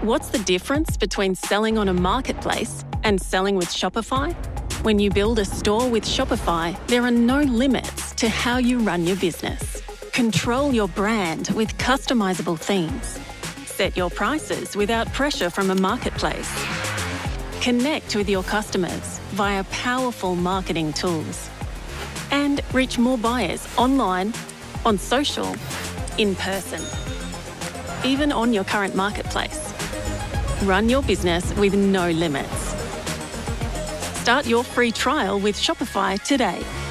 What's the difference between selling on a marketplace and selling with Shopify? When you build a store with Shopify, there are no limits to how you run your business. Control your brand with customizable themes. Set your prices without pressure from a marketplace. Connect with your customers via powerful marketing tools. And reach more buyers online, on social, in person, even on your current marketplace. Run your business with no limits. Start your free trial with Shopify today.